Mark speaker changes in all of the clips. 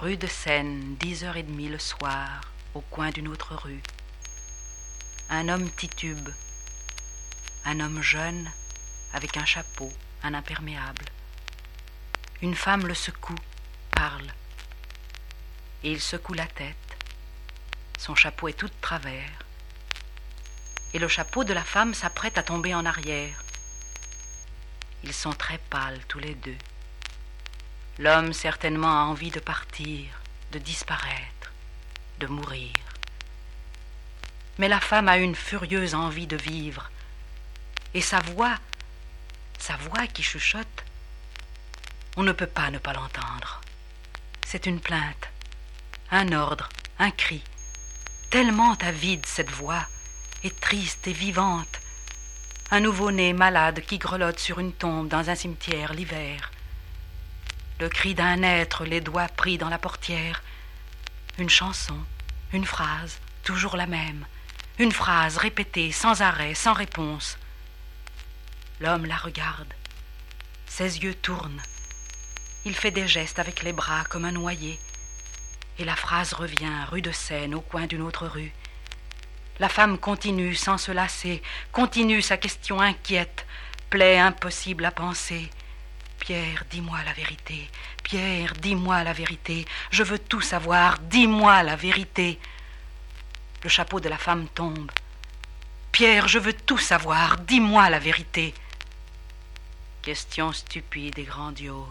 Speaker 1: Rue de Seine, 10h30 le soir, au coin d'une autre rue. Un homme titube, un homme jeune, avec un chapeau, un imperméable. Une femme le secoue, parle, et il secoue la tête. Son chapeau est tout de travers, et le chapeau de la femme s'apprête à tomber en arrière. Ils sont très pâles tous les deux. L'homme certainement a envie de partir, de disparaître, de mourir. Mais la femme a une furieuse envie de vivre, et sa voix qui chuchote, on ne peut pas ne pas l'entendre. C'est une plainte, un ordre, un cri, tellement avide cette voix, et triste et vivante. Un nouveau-né malade qui grelotte sur une tombe dans un cimetière l'hiver. Le cri d'un être, les doigts pris dans la portière. Une chanson, une phrase, toujours la même. Une phrase répétée sans arrêt, sans réponse. L'homme la regarde. Ses yeux tournent. Il fait des gestes avec les bras comme un noyé. Et la phrase revient, rue de Seine, au coin d'une autre rue. La femme continue sans se lasser, continue sa question inquiète, plaie impossible à penser. Pierre, dis-moi la vérité. Pierre, dis-moi la vérité. Je veux tout savoir, dis-moi la vérité. Le chapeau de la femme tombe. Pierre, je veux tout savoir, dis-moi la vérité. Question stupide et grandiose.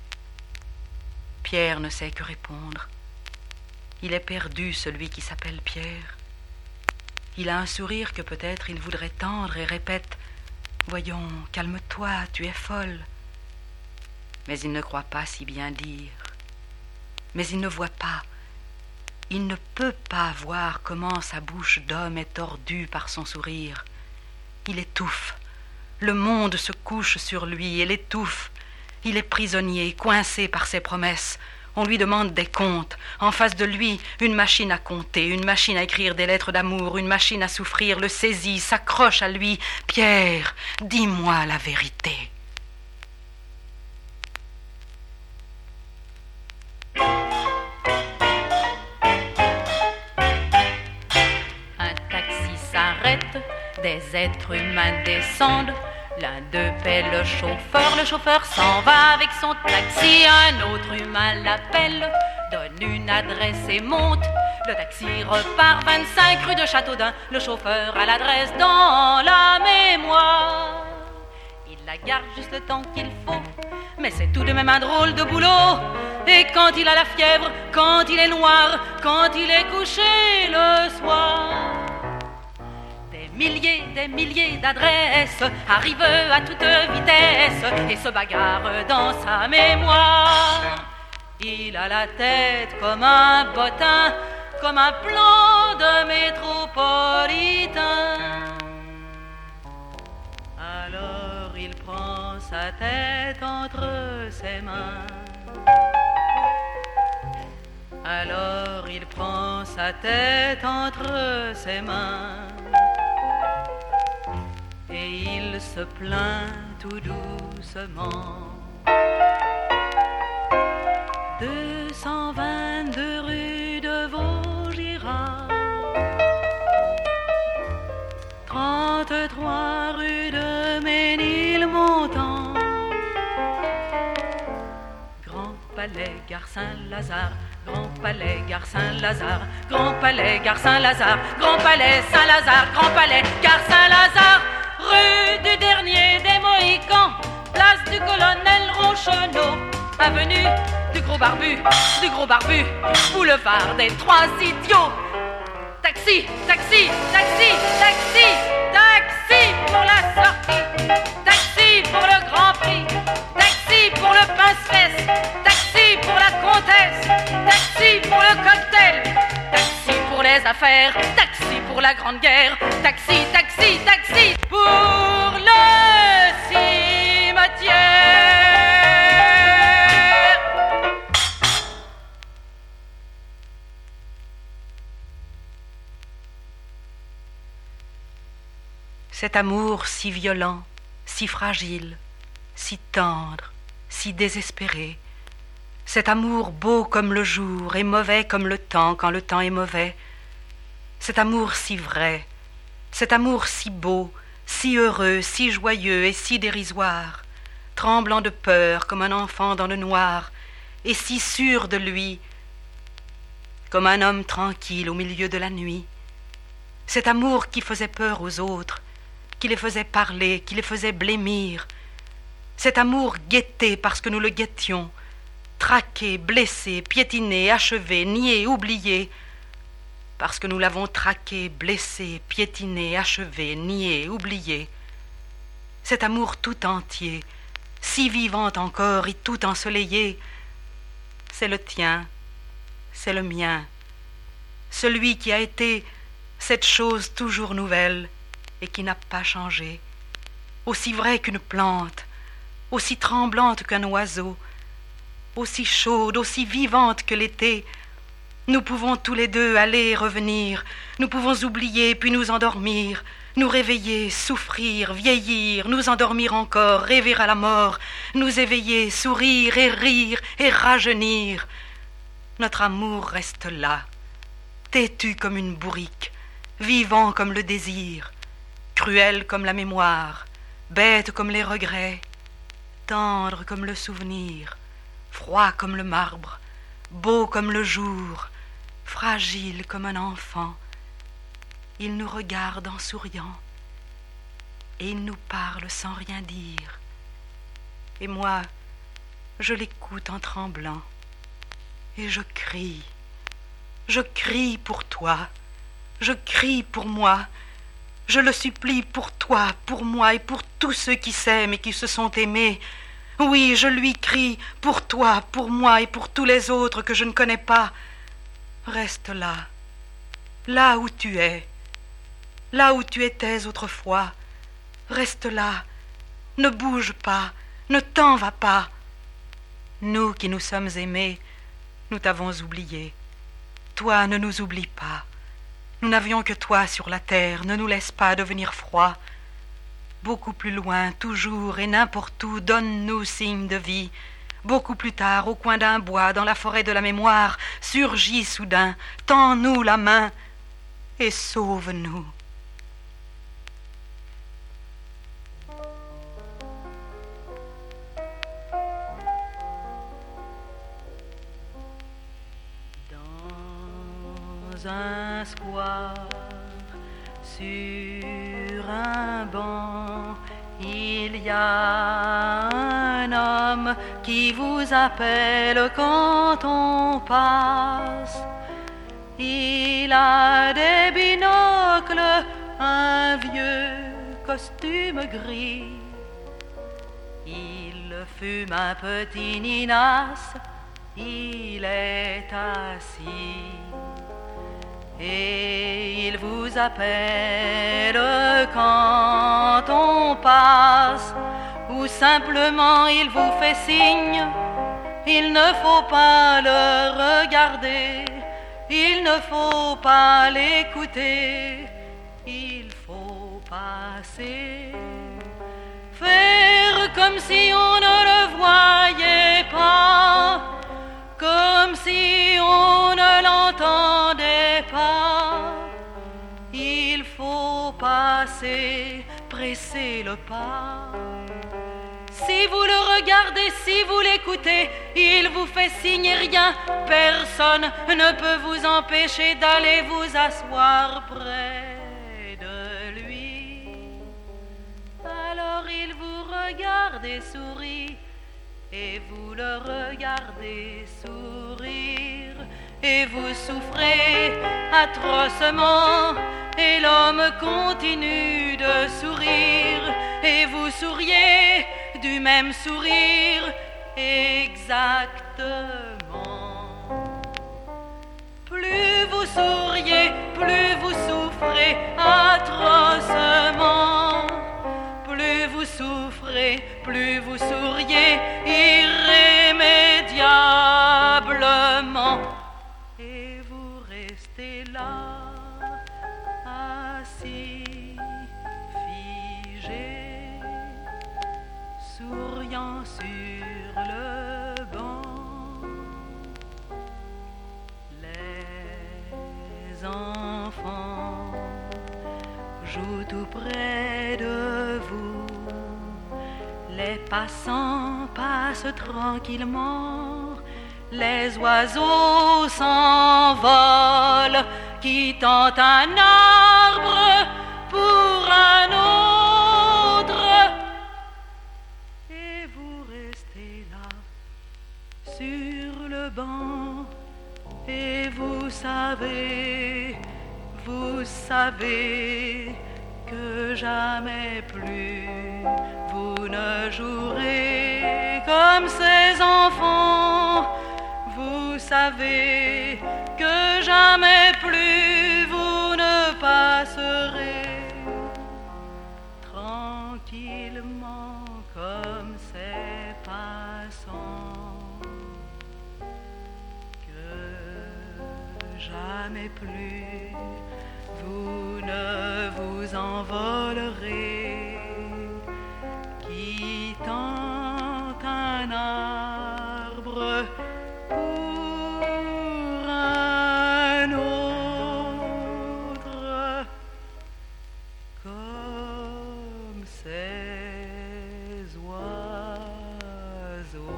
Speaker 1: Pierre ne sait que répondre. Il est perdu, celui qui s'appelle Pierre. Il a un sourire que peut-être il voudrait tendre et répète « Voyons, calme-toi, tu es folle ». Mais il ne croit pas si bien dire. Mais il ne voit pas. Il ne peut pas voir comment sa bouche d'homme est tordue par son sourire. Il étouffe. Le monde se couche sur lui et l'étouffe. Il est prisonnier, coincé par ses promesses. On lui demande des comptes. En face de lui, une machine à compter, une machine à écrire des lettres d'amour, une machine à souffrir, le saisit, s'accroche à lui. Pierre, dis-moi la vérité.
Speaker 2: Un taxi s'arrête, des êtres humains descendent. L'un d'eux paie le chauffeur s'en va avec son taxi. Un autre humain l'appelle, donne une adresse et monte. Le taxi repart 25 rue de Châteaudun. Le chauffeur a l'adresse dans la mémoire. Il la garde juste le temps qu'il faut, mais c'est tout de même un drôle de boulot. Et quand il a la fièvre, quand il est noir, quand il est couché le soir, des milliers d'adresses arrivent à toute vitesse et se bagarrent dans sa mémoire. Il a la tête comme un bottin, comme un plan de métropolitain. Alors il prend sa tête entre ses mains. Alors il prend sa tête entre ses mains. Et il se plaint tout doucement. 222 rue de Vaugirard, 33 rue de Ménilmontant, Grand Palais, gare Saint-Lazare, Grand Palais, gare Saint-Lazare, Grand Palais, gare Saint-Lazare, Grand Palais, Saint-Lazare, Grand Palais, gare Saint-Lazare. Rue du dernier des Mohicans, place du colonel Rocheneau, avenue du gros barbu, boulevard des Trois Idiots. Taxi, taxi, taxi, taxi, taxi pour la sortie, taxi pour le Grand Prix, taxi pour le pince-fesse, taxi pour la comtesse, taxi pour le cocktail, taxi pour les affaires, taxi pour la grande guerre, taxi, taxi, taxi pour le cimetière.
Speaker 1: Cet amour si violent, si fragile, si tendre, si désespéré, Cet amour beau comme le jour et mauvais comme le temps quand le temps est mauvais. Cet amour si vrai, cet amour si beau, si heureux, si joyeux et si dérisoire, tremblant de peur comme un enfant dans le noir, et si sûr de lui, comme un homme tranquille au milieu de la nuit. Cet amour qui faisait peur aux autres, qui les faisait parler, qui les faisait blêmir. Cet amour guetté parce que nous le guettions, traqué, blessé, piétiné, achevé, nié, oublié, parce que nous l'avons traqué, blessé, piétiné, achevé, nié, oublié. Cet amour tout entier, si vivant encore et tout ensoleillé, c'est le tien, c'est le mien, celui qui a été cette chose toujours nouvelle et qui n'a pas changé, aussi vraie qu'une plante, aussi tremblante qu'un oiseau, aussi chaude, aussi vivante que l'été. Nous pouvons tous les deux aller et revenir, nous pouvons oublier puis nous endormir, nous réveiller, souffrir, vieillir, nous endormir encore, rêver à la mort, nous éveiller, sourire et rire et rajeunir. Notre amour reste là, têtu comme une bourrique, vivant comme le désir, cruel comme la mémoire, bête comme les regrets, tendre comme le souvenir, froid comme le marbre, beau comme le jour, fragile comme un enfant. Il nous regarde en souriant et il nous parle sans rien dire. Et moi, je l'écoute en tremblant et je crie pour toi, je crie pour moi, je le supplie pour toi, pour moi et pour tous ceux qui s'aiment et qui se sont aimés. Oui, je lui crie pour toi, pour moi et pour tous les autres que je ne connais pas. Reste là, là où tu es, là où tu étais autrefois. Reste là, ne bouge pas, ne t'en va pas. Nous qui nous sommes aimés, nous t'avons oublié. Toi, ne nous oublie pas. Nous n'avions que toi sur la terre, ne nous laisse pas devenir froid. Beaucoup plus loin, toujours et n'importe où, donne-nous signe de vie. Beaucoup plus tard, au coin d'un bois, dans la forêt de la mémoire, surgis soudain, tends-nous la main et sauve-nous. Dans un square, sur un banc, il y a un homme qui vous appelle quand on passe. Il a des binocles, un vieux costume gris. Il fume un petit ninas, il est assis. Et il vous appelle quand on passe, ou simplement il vous fait signe. Il ne faut pas le regarder, il ne faut pas l'écouter, il faut passer, faire comme si on ne le voyait pas, comme si on ne l'entendait pas. Il faut passer, presser le pas. Si vous le regardez, si vous l'écoutez, il vous fait signe et rien, personne ne peut vous empêcher d'aller vous asseoir près de lui. Alors il vous regarde et sourit, et vous le regardez sourire, et vous souffrez atrocement, et l'homme continue de sourire, et vous souriez du même sourire exactement. Plus vous souriez, plus vous souffrez atrocement. Plus vous souffrez, plus vous souriez irrémédiablement. Et vous restez là, assis, figé, souriant sur le banc.
Speaker 2: passant passe tranquillement, les oiseaux s'envolent, quittant un arbre pour un autre. Et vous restez là, sur le banc, et vous savez que jamais plus vous ne jouerez comme ces enfants. Vous savez que jamais plus vous ne passerez tranquillement comme ces passants. Que jamais plus vous ne vous envolerez, quittant un arbre pour un autre, comme ces oiseaux.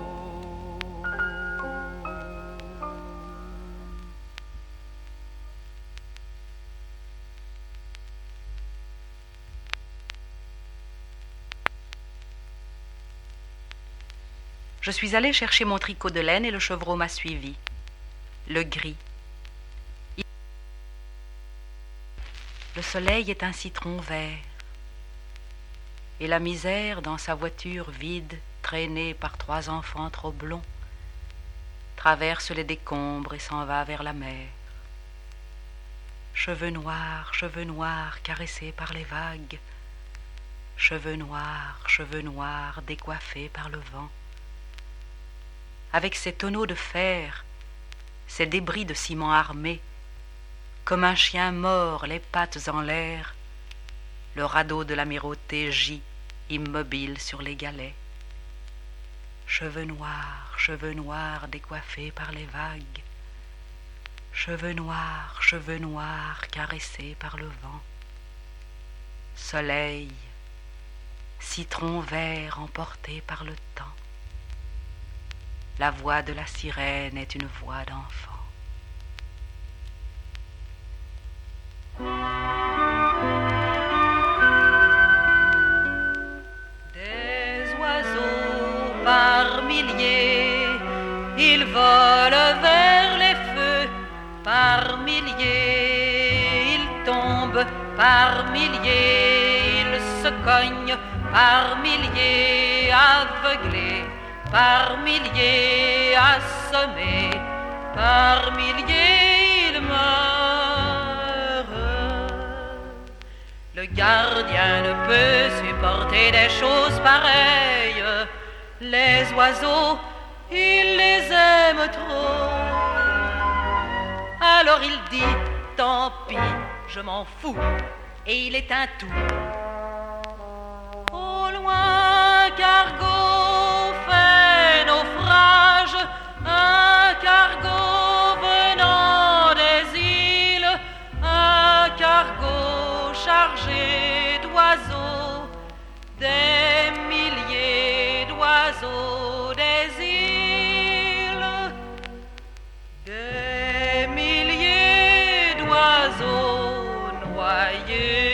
Speaker 1: Je suis allée chercher mon tricot de laine et le chevreau m'a suivi. Le gris. Le soleil est un citron vert. Et la misère dans sa voiture vide, traînée par 3 enfants trop blonds, traverse les décombres et s'en va vers la mer. Cheveux noirs, caressés par les vagues. Cheveux noirs, décoiffés par le vent. Avec ses tonneaux de fer, ses débris de ciment armé, comme un chien mort, les pattes en l'air, le radeau de l'amirauté gît, immobile sur les galets. Cheveux noirs, décoiffés par les vagues. Cheveux noirs, caressés par le vent. Soleil, citron vert emporté par le temps. La voix de la sirène est une voix d'enfant.
Speaker 2: Des oiseaux par milliers, ils volent vers les feux. Par milliers, ils tombent. Par milliers, ils se cognent. Par milliers, aveuglés. Par milliers assommés, par milliers ils meurent. Le gardien ne peut supporter des choses pareilles. Les oiseaux, il les aime trop. Alors il dit, tant pis, je m'en fous. Et il éteint tout. Au loin, cargo fait naufrage, un cargo venant des îles, un cargo chargé d'oiseaux, des milliers d'oiseaux des îles, des milliers d'oiseaux noyés.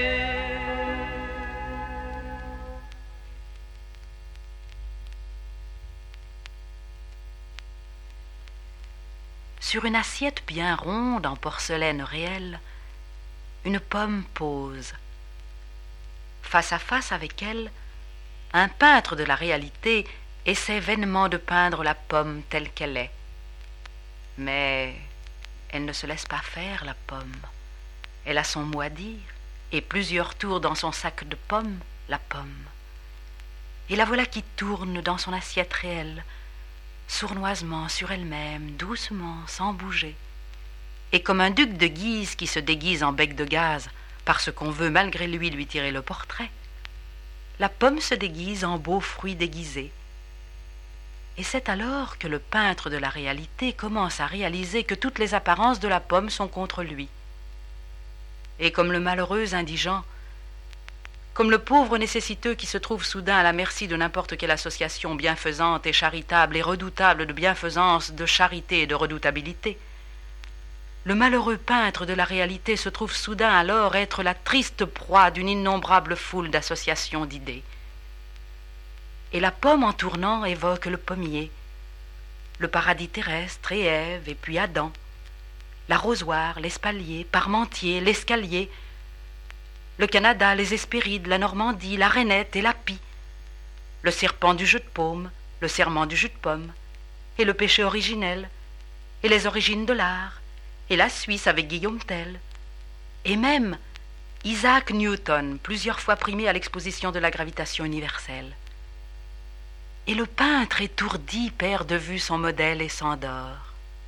Speaker 1: Sur une assiette bien ronde en porcelaine réelle, une pomme pose. Face à face avec elle, un peintre de la réalité essaie vainement de peindre la pomme telle qu'elle est. Mais elle ne se laisse pas faire, la pomme. Elle a son mot à dire, et plusieurs tours dans son sac de pommes, la pomme. Et la voilà qui tourne dans son assiette réelle, sournoisement sur elle-même, doucement, sans bouger. Et comme un duc de Guise qui se déguise en bec de gaz parce qu'on veut malgré lui tirer le portrait, la pomme se déguise en beau fruit déguisé. Et c'est alors que le peintre de la réalité commence à réaliser que toutes les apparences de la pomme sont contre lui. Et comme le malheureux indigent, comme le pauvre nécessiteux qui se trouve soudain à la merci de n'importe quelle association bienfaisante et charitable et redoutable de bienfaisance, de charité et de redoutabilité. Le malheureux peintre de la réalité se trouve soudain alors être la triste proie d'une innombrable foule d'associations d'idées. Et la pomme en tournant évoque le pommier, le paradis terrestre et Ève et puis Adam, l'arrosoir, l'espalier, Parmentier, l'escalier, le Canada, les Hespérides, la Normandie, la Rainette et la Pie, le serpent du jeu de paume, le serment du jus de pomme, et le péché originel, et les origines de l'art, et la Suisse avec Guillaume Tell, et même Isaac Newton, plusieurs fois primé à l'exposition de la gravitation universelle. Et le peintre étourdi perd de vue son modèle et s'endort.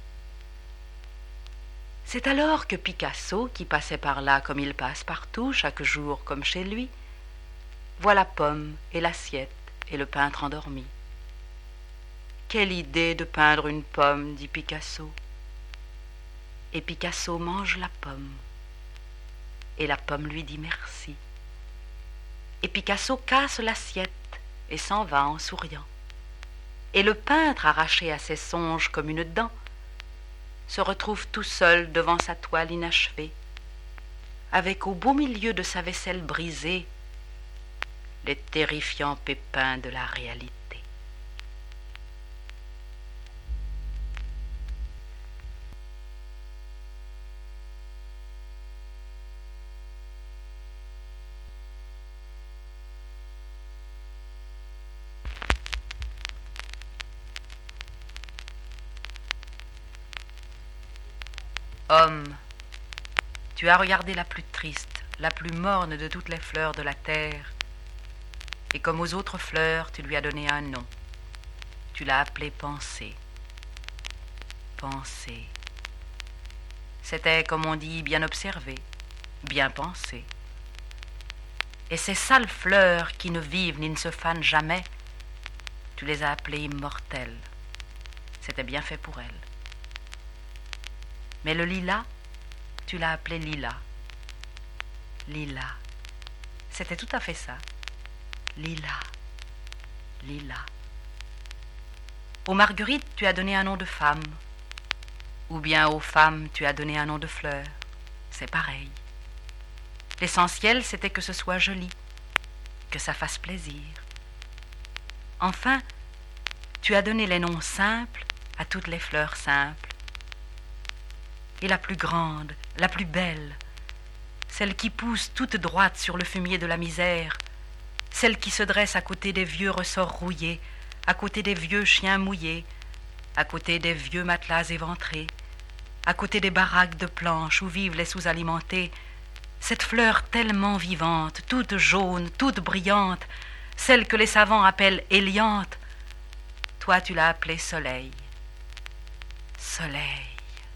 Speaker 1: C'est alors que Picasso, qui passait par là comme il passe partout, chaque jour comme chez lui, voit la pomme et l'assiette et le peintre endormi. Quelle idée de peindre une pomme, dit Picasso. Et Picasso mange la pomme. Et la pomme lui dit merci. Et Picasso casse l'assiette et s'en va en souriant. Et le peintre, arraché à ses songes comme une dent, se retrouve tout seul devant sa toile inachevée, avec au beau milieu de sa vaisselle brisée les terrifiants pépins de la réalité. Homme, tu as regardé la plus triste, la plus morne de toutes les fleurs de la terre, et comme aux autres fleurs, tu lui as donné un nom. Tu l'as appelée Pensée. Pensée. C'était, comme on dit, bien observé, bien pensé. Et ces sales fleurs qui ne vivent ni ne se fanent jamais, tu les as appelées immortelles. C'était bien fait pour elles. Mais le lilas, tu l'as appelé lilas. Lilas. C'était tout à fait ça. Lilas. Lilas. Aux marguerites, tu as donné un nom de femme. Ou bien aux femmes, tu as donné un nom de fleur. C'est pareil. L'essentiel, c'était que ce soit joli, que ça fasse plaisir. Enfin, tu as donné les noms simples à toutes les fleurs simples. Et la plus grande, la plus belle, celle qui pousse toute droite sur le fumier de la misère, celle qui se dresse à côté des vieux ressorts rouillés, à côté des vieux chiens mouillés, à côté des vieux matelas éventrés, à côté des baraques de planches où vivent les sous-alimentés, cette fleur tellement vivante, toute jaune, toute brillante, celle que les savants appellent Héliante, toi tu l'as appelée Soleil. Soleil.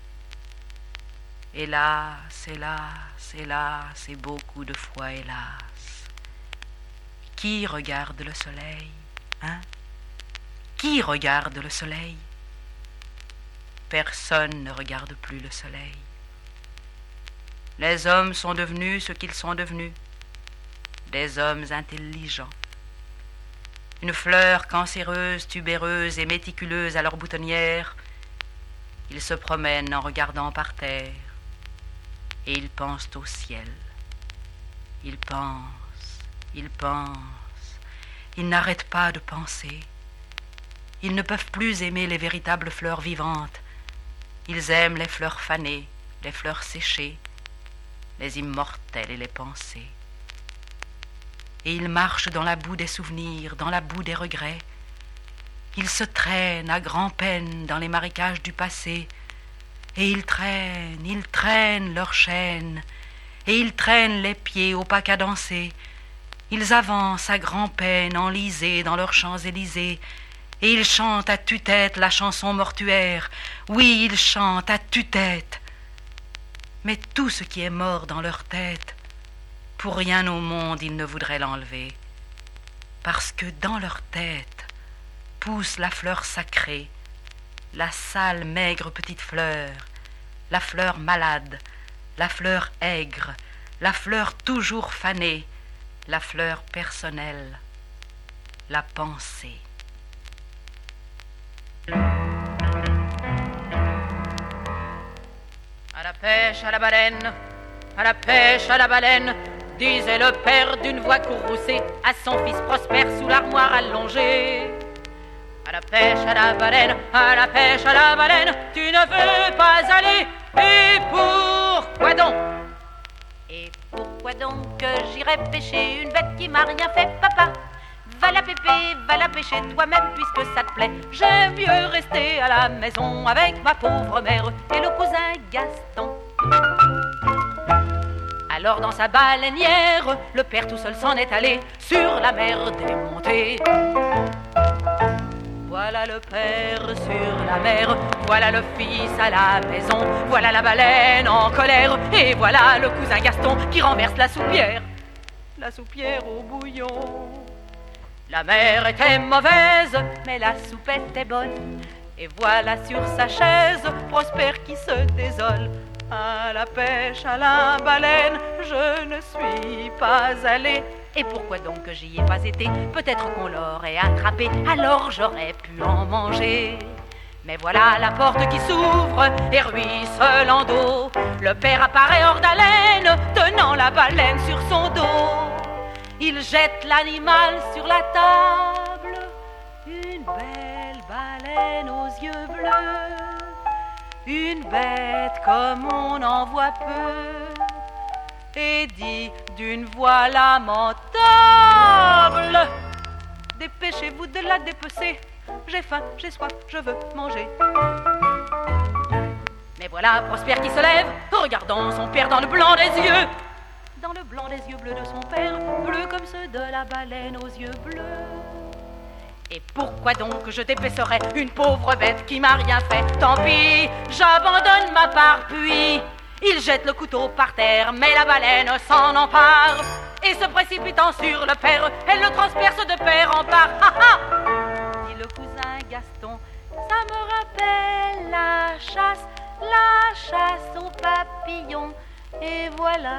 Speaker 1: Hélas, hélas, hélas, et beaucoup de fois hélas. Qui regarde le soleil, hein? Qui regarde le soleil? Personne ne regarde plus le soleil. Les hommes sont devenus ce qu'ils sont devenus, des hommes intelligents. Une fleur cancéreuse, tubéreuse et méticuleuse à leur boutonnière, ils se promènent en regardant par terre. Et ils pensent au ciel. Ils pensent, ils pensent. Ils n'arrêtent pas de penser. Ils ne peuvent plus aimer les véritables fleurs vivantes. Ils aiment les fleurs fanées, les fleurs séchées, les immortelles et les pensées. Et ils marchent dans la boue des souvenirs, dans la boue des regrets. Ils se traînent à grand-peine dans les marécages du passé. Et ils traînent leurs chaînes, et ils traînent les pieds au pas cadencé. Ils avancent à grand-peine enlisés dans leurs Champs-Élysées, et ils chantent à tue-tête la chanson mortuaire. Oui, ils chantent à tue-tête. Mais tout ce qui est mort dans leur tête, pour rien au monde ils ne voudraient l'enlever, parce que dans leur tête pousse la fleur sacrée, la sale, maigre petite fleur, la fleur malade, la fleur aigre, la fleur toujours fanée, la fleur personnelle, la pensée.
Speaker 2: À la pêche à la baleine, à la pêche à la baleine, disait le père d'une voix courroucée à son fils Prosper sous l'armoire allongée. À la pêche à la baleine, à la pêche à la baleine, tu ne veux pas aller, et pourquoi donc? Et pourquoi donc que j'irais pêcher une bête qui m'a rien fait, papa? Va la pépé, va la pêcher toi-même puisque ça te plaît. J'aime mieux rester à la maison avec ma pauvre mère et le cousin Gaston. Alors dans sa baleinière, le père tout seul s'en est allé sur la mer démontée. Voilà le père sur la mer, voilà le fils à la maison, voilà la baleine en colère, et voilà le cousin Gaston qui renverse la soupière au bouillon. La mer était mauvaise, mais la soupe était bonne, et voilà sur sa chaise Prosper qui se désole. À la pêche à la baleine, je ne suis pas allé. Et pourquoi donc que j'y ai pas été? Peut-être qu'on l'aurait attrapé, alors j'aurais pu en manger. Mais voilà la porte qui s'ouvre et ruisselant d'eau. Le père apparaît hors d'haleine, tenant la baleine sur son dos. Il jette l'animal sur la table, une belle baleine aux yeux bleus, une bête comme on en voit peu, et dit d'une voix lamentable: dépêchez-vous de la dépecer, j'ai faim, j'ai soif, je veux manger. Mais voilà Prosper qui se lève, regardant son père dans le blanc des yeux. Dans le blanc des yeux bleus de son père, bleus comme ceux de la baleine aux yeux bleus. Et pourquoi donc je dépêcherais une pauvre bête qui m'a rien fait? Tant pis, j'abandonne ma part, puis il jette le couteau par terre, mais la baleine s'en empare, et se précipitant sur le père, elle le transperce de père en part. Ha ha! Dit le cousin Gaston, ça me rappelle la chasse aux papillons, et voilà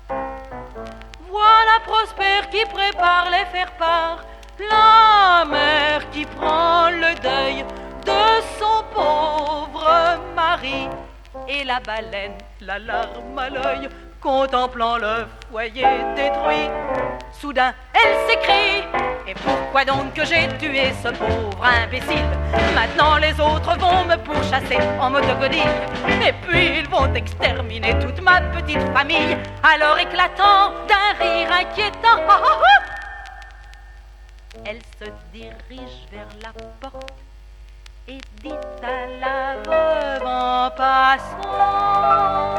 Speaker 2: Prosper qui prépare les faire-part, la mère qui prend le deuil de son pauvre mari, et la baleine, la larme à l'œil, contemplant le foyer détruit. Soudain, elle s'écrie: et pourquoi donc que j'ai tué ce pauvre imbécile? Maintenant les autres vont me pourchasser en motogodille, et puis ils vont exterminer toute ma petite famille. Alors éclatant d'un rire inquiétant, elle se dirige vers la porte et dit à la veuve en passant: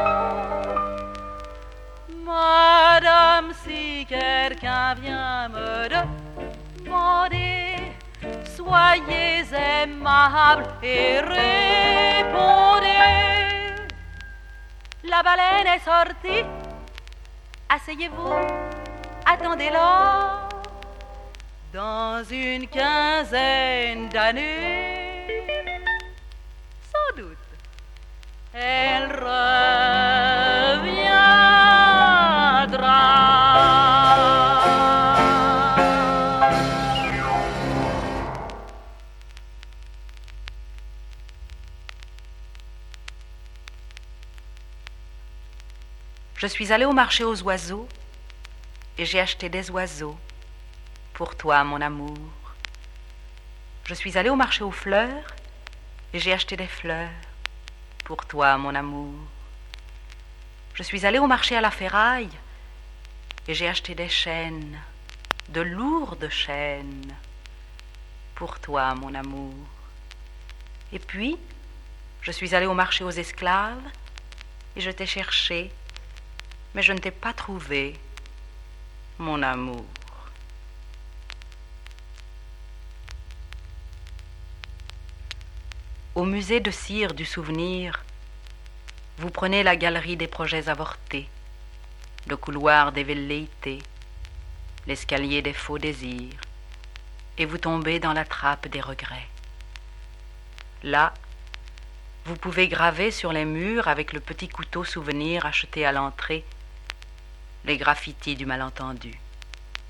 Speaker 2: Madame, si quelqu'un vient me demander, soyez aimable et répondez. La baleine est sortie, asseyez-vous, attendez-la. Dans une quinzaine d'années, sans doute, elle reviendra.
Speaker 1: Je suis allée au marché aux oiseaux et j'ai acheté des oiseaux pour toi, mon amour. Je suis allée au marché aux fleurs et j'ai acheté des fleurs pour toi, mon amour. Je suis allée au marché à la ferraille et j'ai acheté des chaînes, de lourdes chaînes pour toi, mon amour. Et puis, je suis allée au marché aux esclaves et je t'ai cherché, mais je ne t'ai pas trouvé, mon amour. Au musée de cire du souvenir, vous prenez la galerie des projets avortés, le couloir des velléités, l'escalier des faux désirs, et vous tombez dans la trappe des regrets. Là, vous pouvez graver sur les murs avec le petit couteau souvenir acheté à l'entrée les graffitis du malentendu.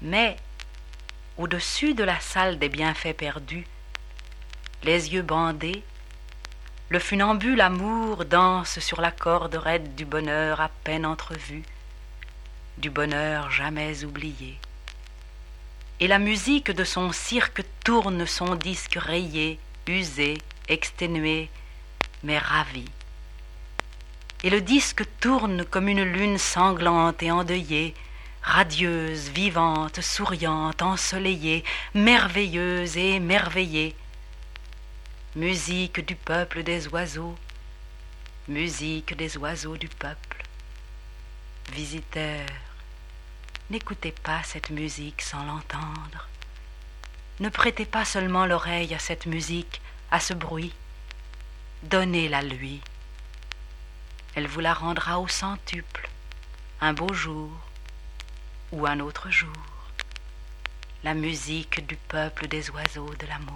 Speaker 1: Mais, au-dessus de la salle des bienfaits perdus, les yeux bandés, le funambule amour danse sur la corde raide du bonheur à peine entrevu, du bonheur jamais oublié. Et la musique de son cirque tourne son disque rayé, usé, exténué, mais ravi. Et le disque tourne comme une lune sanglante et endeuillée, radieuse, vivante, souriante, ensoleillée, merveilleuse et émerveillée. Musique du peuple des oiseaux, musique des oiseaux du peuple. Visiteurs, n'écoutez pas cette musique sans l'entendre. Ne prêtez pas seulement l'oreille à cette musique, à ce bruit. Donnez-la lui. Elle vous la rendra au centuple, un beau jour ou un autre jour. La musique du peuple des oiseaux de l'amour.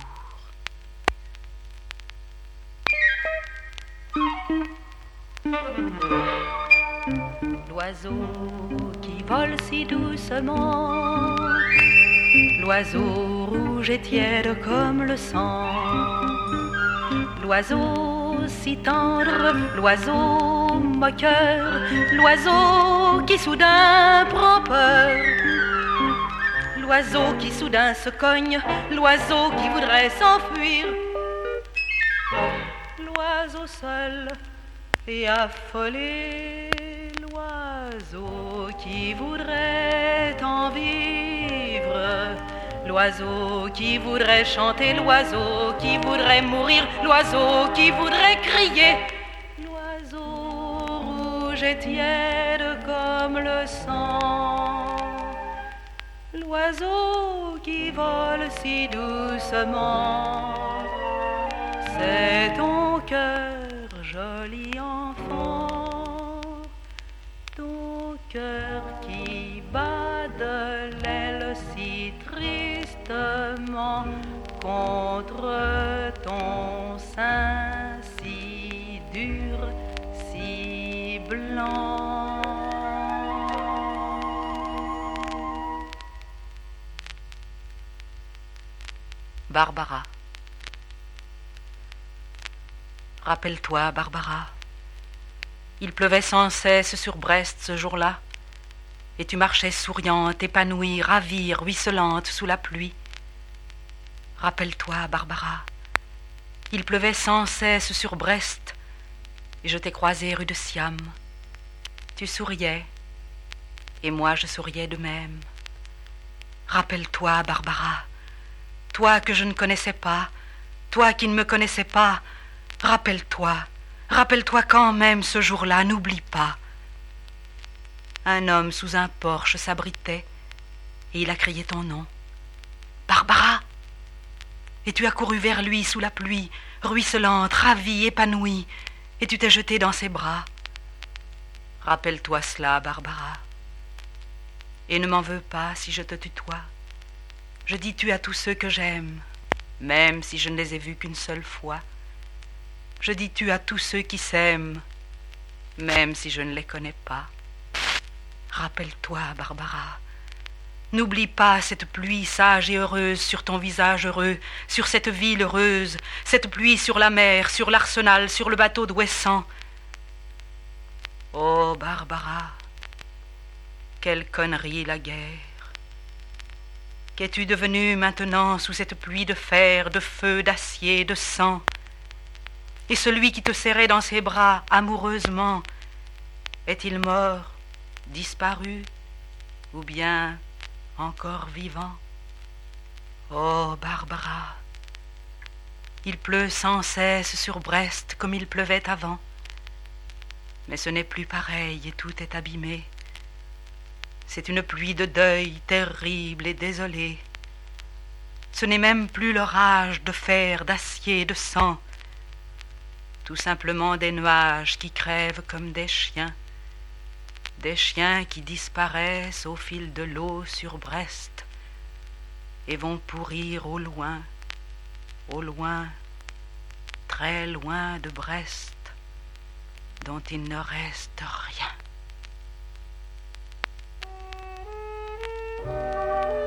Speaker 1: L'oiseau qui vole si doucement, l'oiseau rouge et tiède comme le sang, l'oiseau si tendre, l'oiseau moqueur, l'oiseau qui soudain prend peur, l'oiseau qui soudain se cogne, l'oiseau qui voudrait s'enfuir, l'oiseau seul et affolé, l'oiseau qui voudrait en vivre, l'oiseau qui voudrait chanter, l'oiseau qui voudrait mourir, l'oiseau qui voudrait crier, l'oiseau rouge et tiède comme le sang, l'oiseau qui vole si doucement, c'est ton cœur, joli enfant, ton cœur qui bat de l'aile si tristement contre ton sein si dur, si blanc. Barbara. Rappelle-toi, Barbara, il pleuvait sans cesse sur Brest ce jour-là, et tu marchais souriante, épanouie, ravie, ruisselante sous la pluie. Rappelle-toi, Barbara, il pleuvait sans cesse sur Brest, et je t'ai croisée rue de Siam. Tu souriais, et moi je souriais de même. Rappelle-toi, Barbara, toi que je ne connaissais pas, toi qui ne me connaissais pas, rappelle-toi quand même ce jour-là, n'oublie pas. Un homme sous un porche s'abritait et il a crié ton nom. Barbara! Et tu as couru vers lui sous la pluie, ruisselante, ravie, épanouie, et tu t'es jetée dans ses bras. Rappelle-toi cela, Barbara. Et ne m'en veux pas si je te tutoie. Je dis tu à tous ceux que j'aime, même si je ne les ai vus qu'une seule fois. Je dis tu à tous ceux qui s'aiment, même si je ne les connais pas. Rappelle-toi, Barbara, n'oublie pas cette pluie sage et heureuse sur ton visage heureux, sur cette ville heureuse, cette pluie sur la mer, sur l'arsenal, sur le bateau d'Ouessant. Oh, Barbara, quelle connerie la guerre! Qu'es-tu devenue maintenant sous cette pluie de fer, de feu, d'acier, de sang? Et celui qui te serrait dans ses bras amoureusement, est-il mort, disparu, ou bien encore vivant? Oh, Barbara, il pleut sans cesse sur Brest comme il pleuvait avant. Mais ce n'est plus pareil et tout est abîmé. C'est une pluie de deuil terrible et désolée. Ce n'est même plus l'orage de fer, d'acier, de sang. Tout simplement des nuages qui crèvent comme des chiens qui disparaissent au fil de l'eau sur Brest et vont pourrir au loin, très loin de Brest, dont il ne reste rien.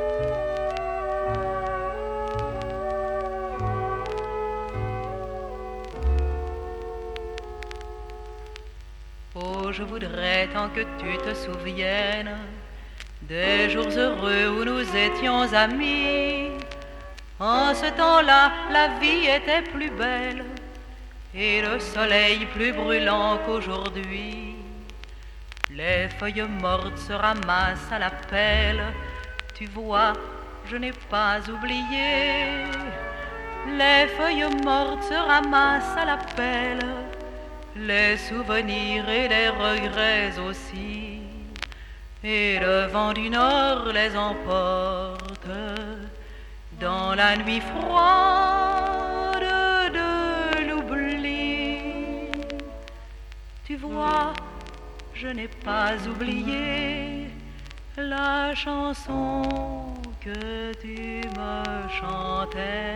Speaker 2: Oh, je voudrais tant que tu te souviennes des jours heureux où nous étions amis. En ce temps-là, la vie était plus belle et le soleil plus brûlant qu'aujourd'hui. Les feuilles mortes se ramassent à la pelle. Tu vois, je n'ai pas oublié. Les feuilles mortes se ramassent à la pelle. Les souvenirs et les regrets aussi. Et le vent du nord les emporte dans la nuit froide de l'oubli. Tu vois, je n'ai pas oublié la chanson que tu me chantais.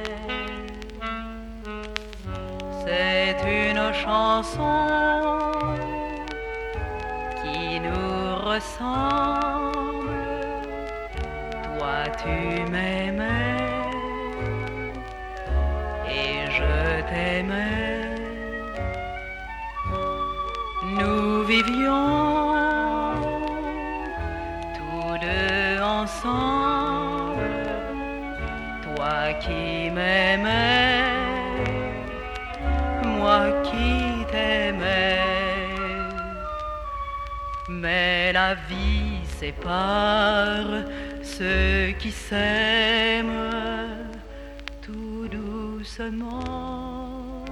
Speaker 2: C'est une chanson qui nous ressemble. Toi tu m'aimais et je t'aimais. Nous vivions tous deux ensemble. Toi qui m'aimais, moi qui t'aimais. Mais la vie sépare ceux qui s'aiment tout doucement,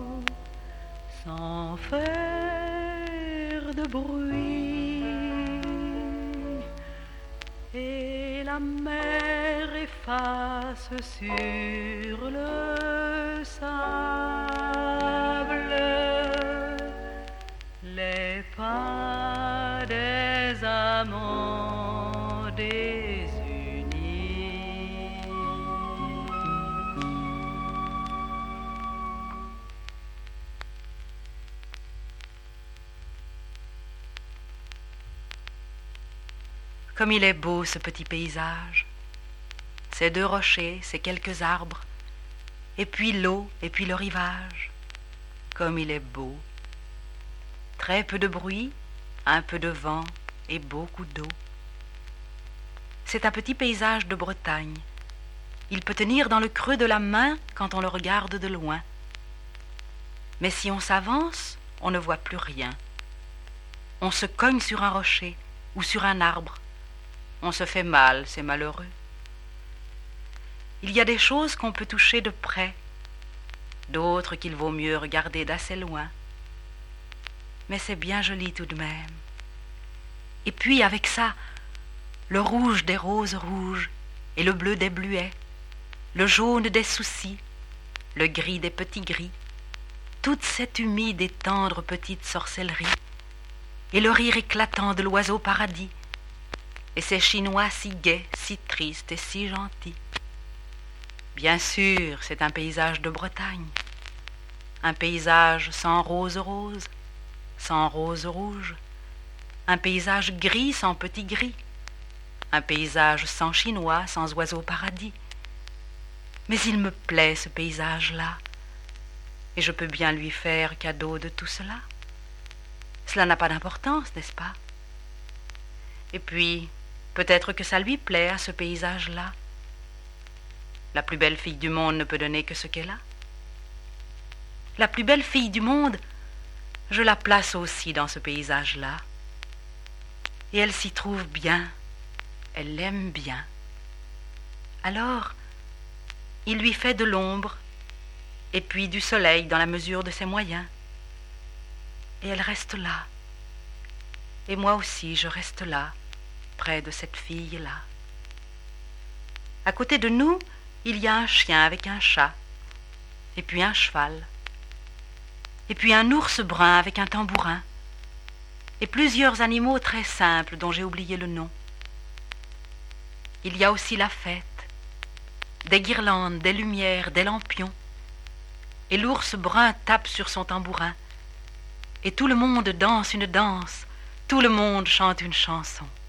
Speaker 2: sans faire de bruit. Et la mer efface sur le sable les pas des amants désunis.
Speaker 1: Comme il est beau ce petit paysage, ces deux rochers, ces quelques arbres, et puis l'eau, et puis le rivage. Comme il est beau. Très peu de bruit, un peu de vent et beaucoup d'eau. C'est un petit paysage de Bretagne. Il peut tenir dans le creux de la main quand on le regarde de loin. Mais si on s'avance, on ne voit plus rien. On se cogne sur un rocher ou sur un arbre. On se fait mal, c'est malheureux. Il y a des choses qu'on peut toucher de près, d'autres qu'il vaut mieux regarder d'assez loin. Mais c'est bien joli tout de même. Et puis avec ça, le rouge des roses rouges et le bleu des bleuets, le jaune des soucis, le gris des petits gris, toute cette humide et tendre petite sorcellerie, et le rire éclatant de l'oiseau paradis, et ces Chinois si gais, si tristes et si gentils. Bien sûr, c'est un paysage de Bretagne, un paysage sans rose rose, sans rose rouge, un paysage gris sans petit gris, un paysage sans Chinois, sans oiseau paradis. Mais il me plaît ce paysage-là, et je peux bien lui faire cadeau de tout cela. Cela n'a pas d'importance, n'est-ce pas? Et puis, peut-être que ça lui plaît à ce paysage-là. La plus belle fille du monde ne peut donner que ce qu'elle a. La plus belle fille du monde, je la place aussi dans ce paysage-là. Et elle s'y trouve bien, elle l'aime bien. Alors, il lui fait de l'ombre, et puis du soleil dans la mesure de ses moyens. Et elle reste là. Et moi aussi, je reste là, près de cette fille-là. À côté de nous, il y a un chien avec un chat, et puis un cheval, et puis un ours brun avec un tambourin, et plusieurs animaux très simples dont j'ai oublié le nom. Il y a aussi la fête, des guirlandes, des lumières, des lampions, et l'ours brun tape sur son tambourin, et tout le monde danse une danse, tout le monde chante une chanson.